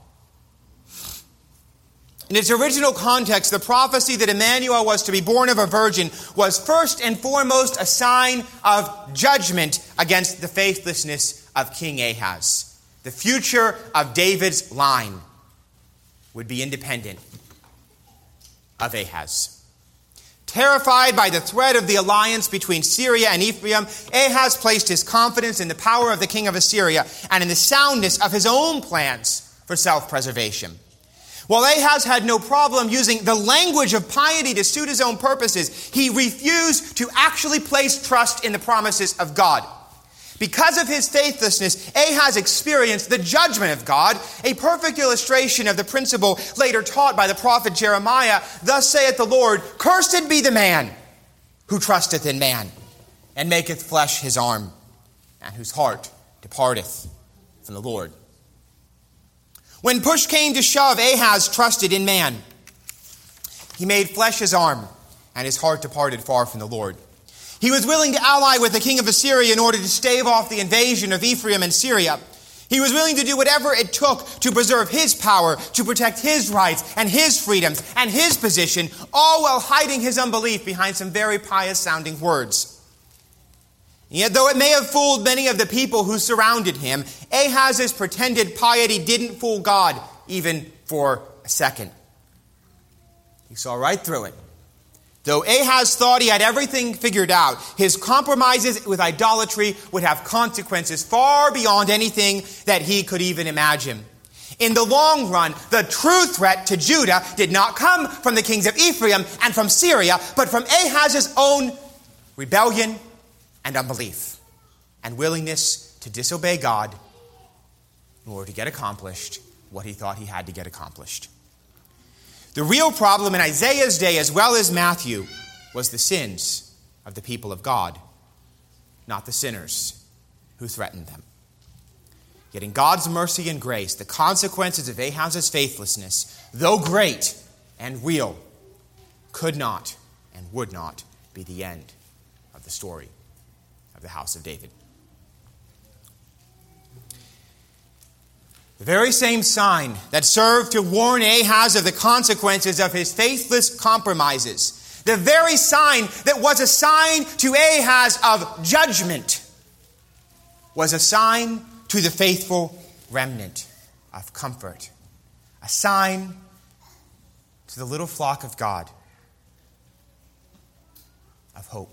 In its original context, the prophecy that Emmanuel was to be born of a virgin was first and foremost a sign of judgment against the faithlessness of King Ahaz. The future of David's line would be independent of Ahaz. Terrified by the threat of the alliance between Syria and Ephraim, Ahaz placed his confidence in the power of the king of Assyria and in the soundness of his own plans for self-preservation. While Ahaz had no problem using the language of piety to suit his own purposes, he refused to actually place trust in the promises of God. Because of his faithlessness, Ahaz experienced the judgment of God, a perfect illustration of the principle later taught by the prophet Jeremiah. Thus saith the Lord, cursed be the man who trusteth in man, and maketh flesh his arm, and whose heart departeth from the Lord. When push came to shove, Ahaz trusted in man. He made flesh his arm, and his heart departed far from the Lord. He was willing to ally with the king of Assyria in order to stave off the invasion of Ephraim and Syria. He was willing to do whatever it took to preserve his power, to protect his rights and his freedoms and his position, all while hiding his unbelief behind some very pious-sounding words. And yet, though it may have fooled many of the people who surrounded him, Ahaz's pretended piety didn't fool God even for a second. He saw right through it. Though Ahaz thought he had everything figured out, his compromises with idolatry would have consequences far beyond anything that he could even imagine. In the long run, the true threat to Judah did not come from the kings of Ephraim and from Syria, but from Ahaz's own rebellion and unbelief and willingness to disobey God in order to get accomplished what he thought he had to get accomplished. The real problem in Isaiah's day, as well as Matthew, was the sins of the people of God, not the sinners who threatened them. Yet in God's mercy and grace, the consequences of Ahaz's faithlessness, though great and real, could not and would not be the end of the story of the house of David. The very same sign that served to warn Ahaz of the consequences of his faithless compromises, the very sign that was a sign to Ahaz of judgment, was a sign to the faithful remnant of comfort, a sign to the little flock of God of hope.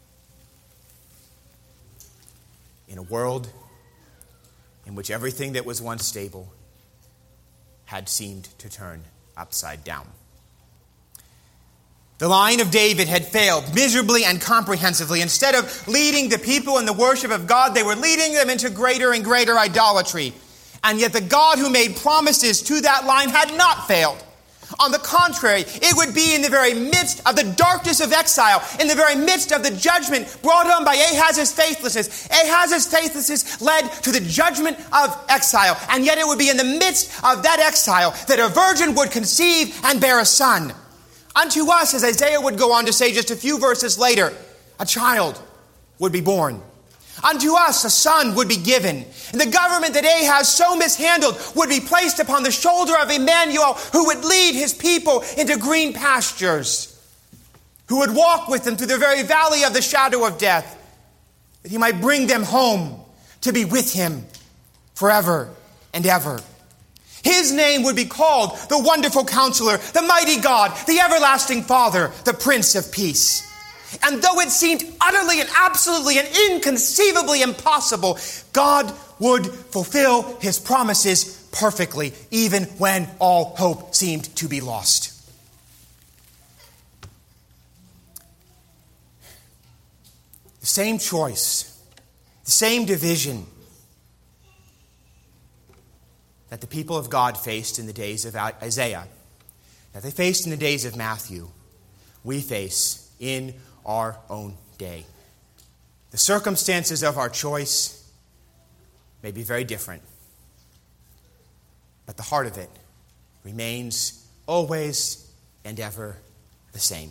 In a world in which everything that was once stable had seemed to turn upside down. The line of David had failed miserably and comprehensively. Instead of leading the people in the worship of God, they were leading them into greater and greater idolatry. And yet the God who made promises to that line had not failed. On the contrary, it would be in the very midst of the darkness of exile, in the very midst of the judgment brought on by Ahaz's faithlessness. Ahaz's faithlessness led to the judgment of exile. And yet it would be in the midst of that exile that a virgin would conceive and bear a son. Unto us, as Isaiah would go on to say just a few verses later, a child would be born. Unto us a son would be given. And the government that Ahaz so mishandled would be placed upon the shoulder of Emmanuel, who would lead his people into green pastures, who would walk with them through the very valley of the shadow of death, that he might bring them home to be with him forever and ever. His name would be called the Wonderful Counselor, the Mighty God, the Everlasting Father, the Prince of Peace. And though it seemed utterly and absolutely and inconceivably impossible, God would fulfill his promises perfectly, even when all hope seemed to be lost. The same choice, the same division that the people of God faced in the days of Isaiah, that they faced in the days of Matthew, we face in our own day. The circumstances of our choice may be very different, but the heart of it remains always and ever the same.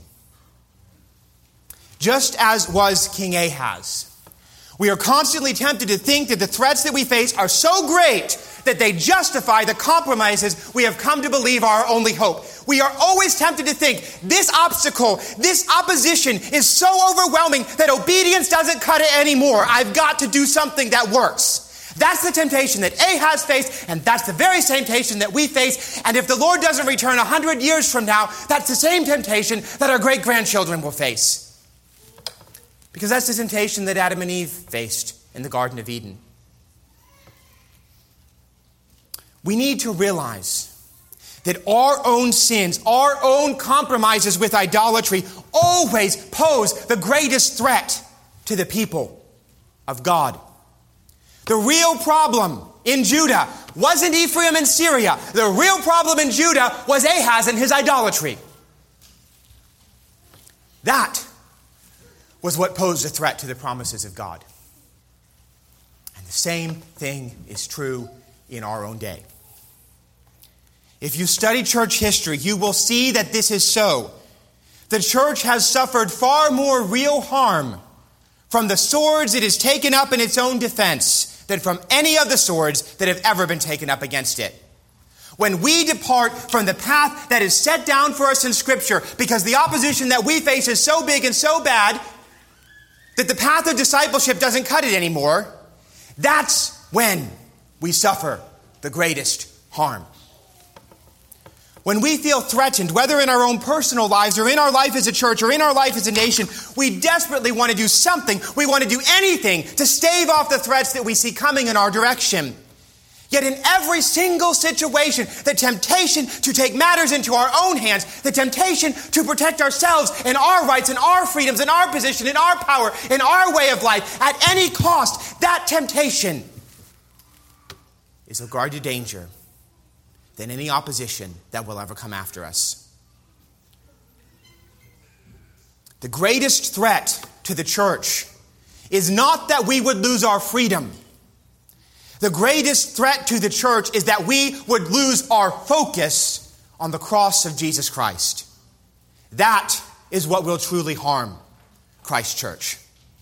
Just as was King Ahaz, we are constantly tempted to think that the threats that we face are so great that they justify the compromises we have come to believe are our only hope. We are always tempted to think this obstacle, this opposition is so overwhelming that obedience doesn't cut it anymore. I've got to do something that works. That's the temptation that Ahaz faced, and that's the very same temptation that we face. And if the Lord doesn't return a hundred years from now, that's the same temptation that our great-grandchildren will face. Because that's the temptation that Adam and Eve faced in the Garden of Eden. We need to realize that our own sins, our own compromises with idolatry always pose the greatest threat to the people of God. The real problem in Judah wasn't Ephraim and Syria. The real problem in Judah was Ahaz and his idolatry. That was what posed a threat to the promises of God. And the same thing is true in our own day. If you study church history, you will see that this is so. The church has suffered far more real harm from the swords it has taken up in its own defense than from any of the swords that have ever been taken up against it. When we depart from the path that is set down for us in Scripture, because the opposition that we face is so big and so bad that the path of discipleship doesn't cut it anymore, that's when we suffer the greatest harm. When we feel threatened, whether in our own personal lives or in our life as a church or in our life as a nation, we desperately want to do something. We want to do anything to stave off the threats that we see coming in our direction. Yet in every single situation, the temptation to take matters into our own hands, the temptation to protect ourselves and our rights and our freedoms and our position and our power and our way of life at any cost, that temptation is a greater danger than any opposition that will ever come after us. The greatest threat to the church is not that we would lose our freedom. The greatest threat to the church is that we would lose our focus on the cross of Jesus Christ. That is what will truly harm Christ Church.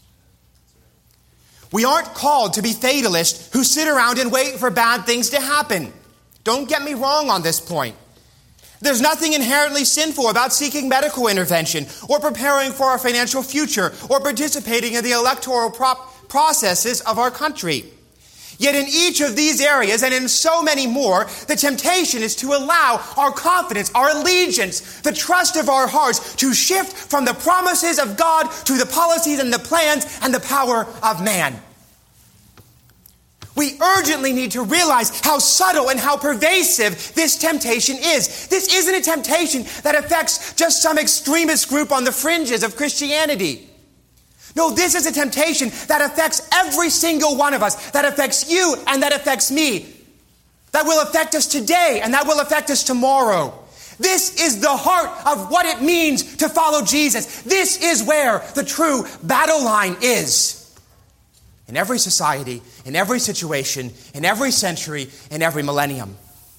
We aren't called to be fatalists who sit around and wait for bad things to happen. Don't get me wrong on this point. There's nothing inherently sinful about seeking medical intervention or preparing for our financial future or participating in the electoral prop- processes of our country. Yet in each of these areas and in so many more, the temptation is to allow our confidence, our allegiance, the trust of our hearts to shift from the promises of God to the policies and the plans and the power of man. We urgently need to realize how subtle and how pervasive this temptation is. This isn't a temptation that affects just some extremist group on the fringes of Christianity. No, this is a temptation that affects every single one of us, that affects you and that affects me, that will affect us today and that will affect us tomorrow. This is the heart of what it means to follow Jesus. This is where the true battle line is. In every society, in every situation, in every century, in every millennium.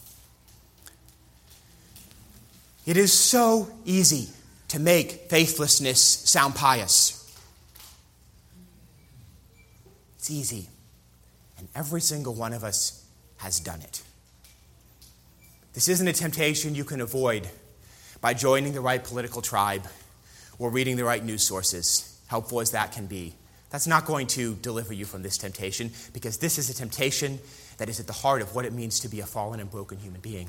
It is so easy to make faithlessness sound pious. It's easy. And every single one of us has done it. This isn't a temptation you can avoid by joining the right political tribe or reading the right news sources, helpful as that can be. That's not going to deliver you from this temptation, because this is a temptation that is at the heart of what it means to be a fallen and broken human being.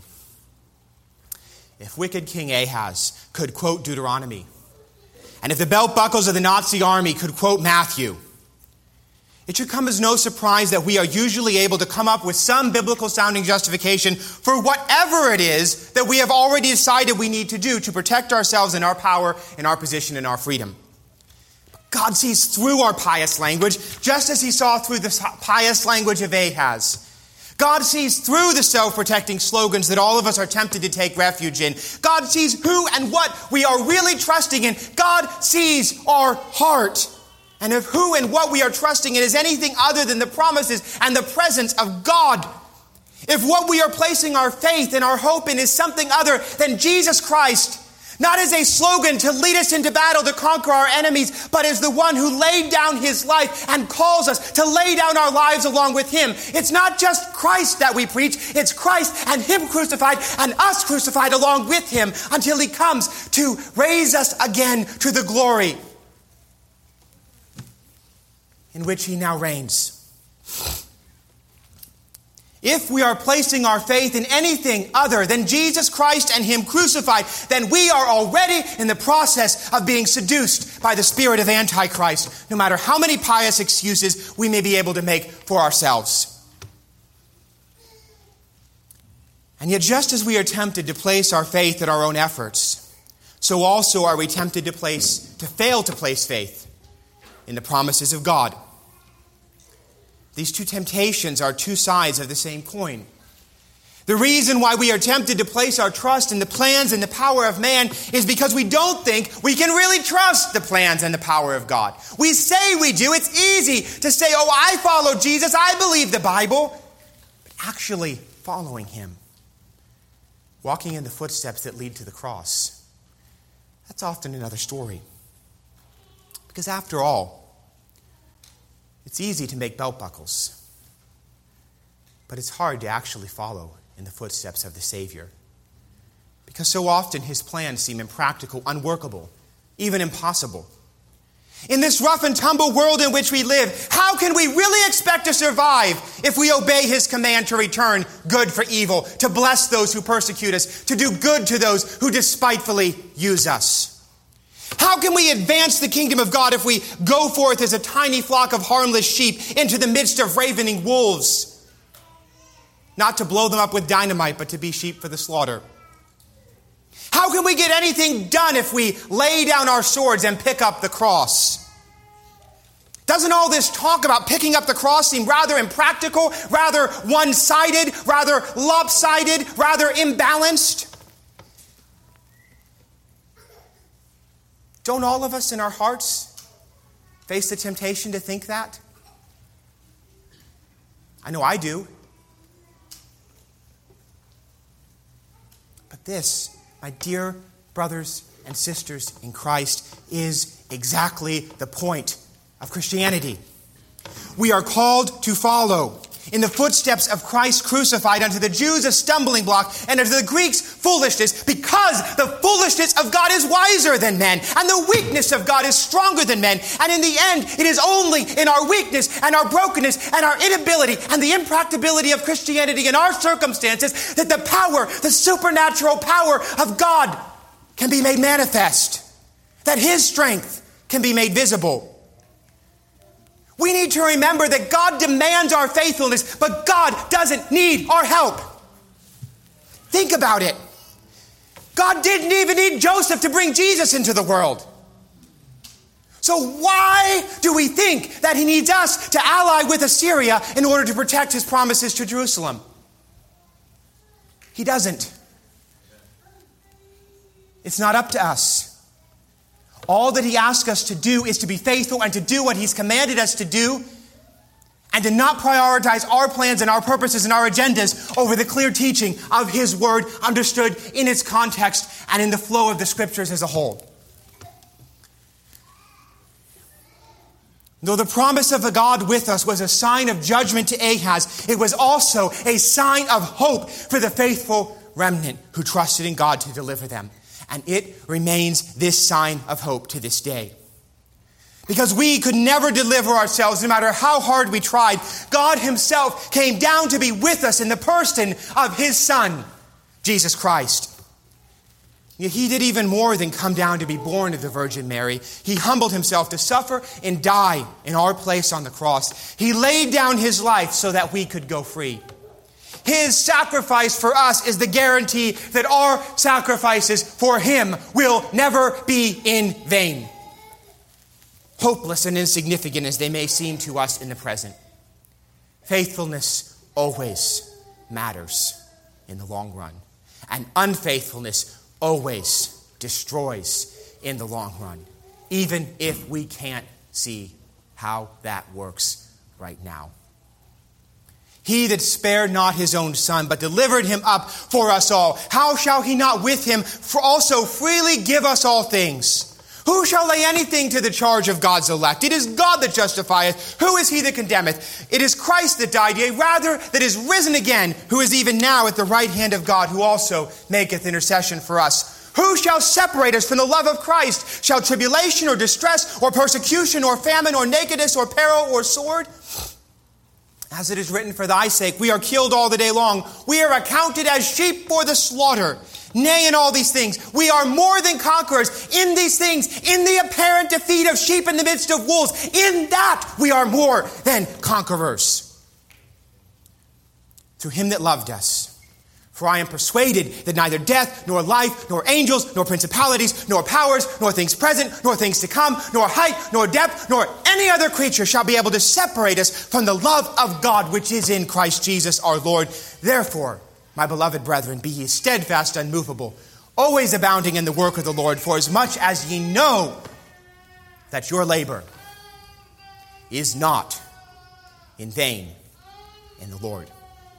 If wicked King Ahaz could quote Deuteronomy, and if the belt buckles of the Nazi army could quote Matthew, it should come as no surprise that we are usually able to come up with some biblical-sounding justification for whatever it is that we have already decided we need to do to protect ourselves and our power and our position and our freedom. God sees through our pious language, just as he saw through the pious language of Ahaz. God sees through the self-protecting slogans that all of us are tempted to take refuge in. God sees who and what we are really trusting in. God sees our heart. And if who and what we are trusting in is anything other than the promises and the presence of God, if what we are placing our faith and our hope in is something other than Jesus Christ, not as a slogan to lead us into battle to conquer our enemies, but as the one who laid down his life and calls us to lay down our lives along with him. It's not just Christ that we preach, it's Christ and him crucified and us crucified along with him until he comes to raise us again to the glory in which he now reigns. If we are placing our faith in anything other than Jesus Christ and him crucified, then we are already in the process of being seduced by the spirit of Antichrist, no matter how many pious excuses we may be able to make for ourselves. And yet, just as we are tempted to place our faith in our own efforts, so also are we tempted to place, to fail to place faith in the promises of God. These two temptations are two sides of the same coin. The reason why we are tempted to place our trust in the plans and the power of man is because we don't think we can really trust the plans and the power of God. We say we do. It's easy to say, oh, I follow Jesus, I believe the Bible. But actually following him, walking in the footsteps that lead to the cross, that's often another story. Because after all, it's easy to make belt buckles, but it's hard to actually follow in the footsteps of the Savior. Because so often his plans seem impractical, unworkable, even impossible. In this rough and tumble world in which we live, how can we really expect to survive if we obey his command to return good for evil, to bless those who persecute us, to do good to those who despitefully use us? How can we advance the kingdom of God if we go forth as a tiny flock of harmless sheep into the midst of ravening wolves? Not to blow them up with dynamite, but to be sheep for the slaughter. How can we get anything done if we lay down our swords and pick up the cross? Doesn't all this talk about picking up the cross seem rather impractical, rather one-sided, rather lopsided, rather imbalanced? Don't all of us in our hearts face the temptation to think that? I know I do. But this, my dear brothers and sisters in Christ, is exactly the point of Christianity. We are called to follow in the footsteps of Christ crucified, unto the Jews a stumbling block, and unto the Greeks foolishness, because the foolishness of God is wiser than men, and the weakness of God is stronger than men. And in the end, it is only in our weakness and our brokenness and our inability and the impracticability of Christianity in our circumstances that the power, the supernatural power of God can be made manifest, that his strength can be made visible. We need to remember that God demands our faithfulness, but God doesn't need our help. Think about it. God didn't even need Joseph to bring Jesus into the world. So why do we think that he needs us to ally with Assyria in order to protect his promises to Jerusalem? He doesn't. It's not up to us. All that he asks us to do is to be faithful and to do what he's commanded us to do, and to not prioritize our plans and our purposes and our agendas over the clear teaching of his word, understood in its context and in the flow of the scriptures as a whole. Though the promise of a God with us was a sign of judgment to Ahaz, it was also a sign of hope for the faithful remnant who trusted in God to deliver them. And it remains this sign of hope to this day. Because we could never deliver ourselves, no matter how hard we tried. God himself came down to be with us in the person of his Son, Jesus Christ. Yet he did even more than come down to be born of the Virgin Mary. He humbled himself to suffer and die in our place on the cross. He laid down his life so that we could go free. His sacrifice for us is the guarantee that our sacrifices for him will never be in vain. Hopeless and insignificant as they may seem to us in the present, faithfulness always matters in the long run. And unfaithfulness always destroys in the long run, even if we can't see how that works right now. He that spared not his own Son, but delivered him up for us all, how shall he not with him also freely give us all things? Who shall lay anything to the charge of God's elect? It is God that justifieth. Who is he that condemneth? It is Christ that died, yea, rather that is risen again, who is even now at the right hand of God, who also maketh intercession for us. Who shall separate us from the love of Christ? Shall tribulation or distress or persecution or famine or nakedness or peril or sword? As it is written, for thy sake we are killed all the day long. We are accounted as sheep for the slaughter. Nay, in all these things, we are more than conquerors. In these things, in the apparent defeat of sheep in the midst of wolves, in that we are more than conquerors. Through him that loved us. For I am persuaded that neither death, nor life, nor angels, nor principalities, nor powers, nor things present, nor things to come, nor height, nor depth, nor any other creature shall be able to separate us from the love of God which is in Christ Jesus our Lord. Therefore, my beloved brethren, be ye steadfast, unmovable, always abounding in the work of the Lord, for as much as ye know that your labor is not in vain in the Lord.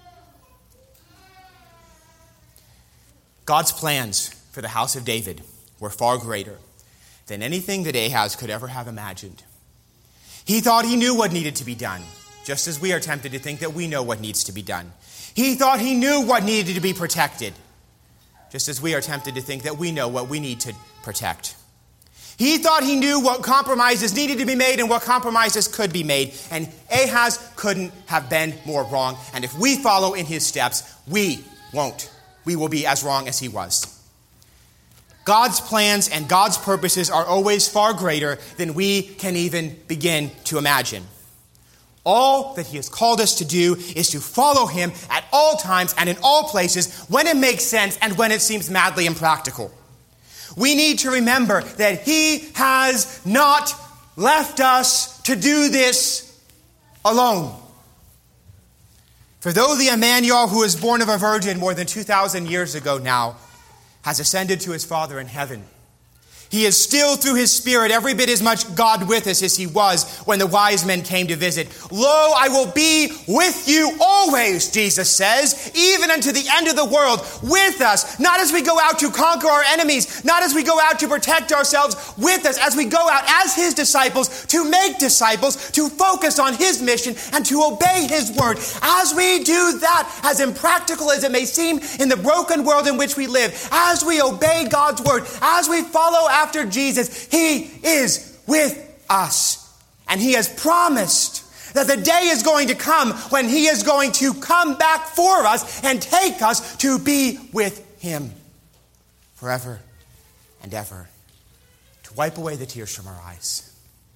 God's plans for the house of David were far greater than anything that Ahaz could ever have imagined. He thought he knew what needed to be done, just as we are tempted to think that we know what needs to be done. He thought he knew what needed to be protected, just as we are tempted to think that we know what we need to protect. He thought he knew what compromises needed to be made and what compromises could be made. And Ahaz couldn't have been more wrong. And if we follow in his steps, we won't. We will be as wrong as he was. God's plans and God's purposes are always far greater than we can even begin to imagine. All that he has called us to do is to follow him at all times and in all places when it makes sense and when it seems madly impractical. We need to remember that he has not left us to do this alone. For though the Emmanuel who was born of a virgin more than two thousand years ago now has ascended to his Father in heaven, he is still, through his Spirit, every bit as much God with us as he was when the wise men came to visit. Lo, I will be with you always, Jesus says, even unto the end of the world, with us, not as we go out to conquer our enemies, not as we go out to protect ourselves, with us as we go out as his disciples to make disciples, to focus on his mission and to obey his word. As we do that, as impractical as it may seem in the broken world in which we live, as we obey God's word, as we follow after Jesus, he is with us. And he has promised that the day is going to come when he is going to come back for us and take us to be with him forever and ever, to wipe away the tears from our eyes,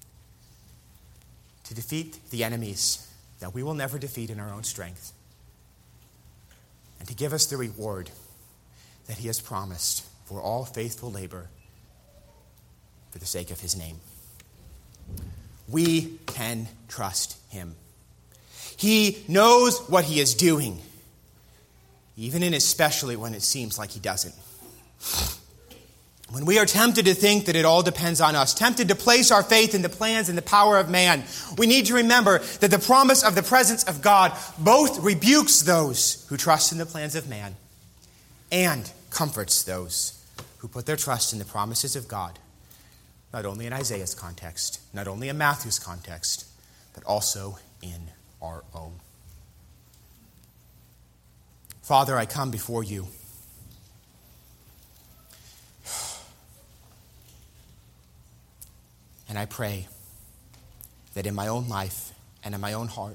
to defeat the enemies that we will never defeat in our own strength, and to give us the reward that he has promised for all faithful labor for the sake of his name. We can trust him. He knows what he is doing, even and especially when it seems like he doesn't. When we are tempted to think that it all depends on us, tempted to place our faith in the plans and the power of man, we need to remember that the promise of the presence of God both rebukes those who trust in the plans of man and comforts those who put their trust in the promises of God, not only in Isaiah's context, not only in Matthew's context, but also in our own. Father, I come before you. And I pray that in my own life and in my own heart,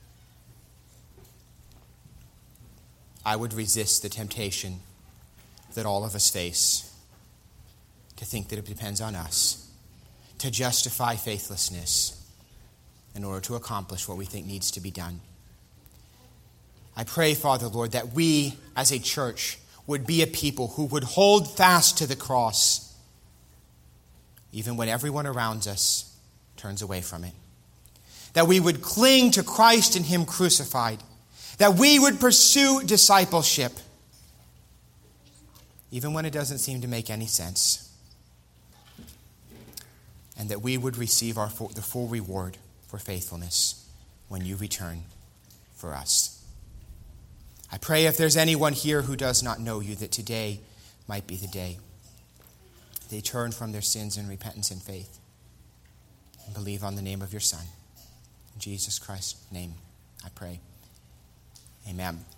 I would resist the temptation that all of us face to think that it depends on us, to justify faithlessness in order to accomplish what we think needs to be done. I pray, Father, Lord, that we as a church would be a people who would hold fast to the cross, even when everyone around us turns away from it. That we would cling to Christ and him crucified. That we would pursue discipleship, even when it doesn't seem to make any sense. And that we would receive our full, the full reward for faithfulness when you return for us. I pray if there's anyone here who does not know you, that today might be the day they turn from their sins in repentance and faith and believe on the name of your Son. In Jesus Christ's name, I pray. Amen.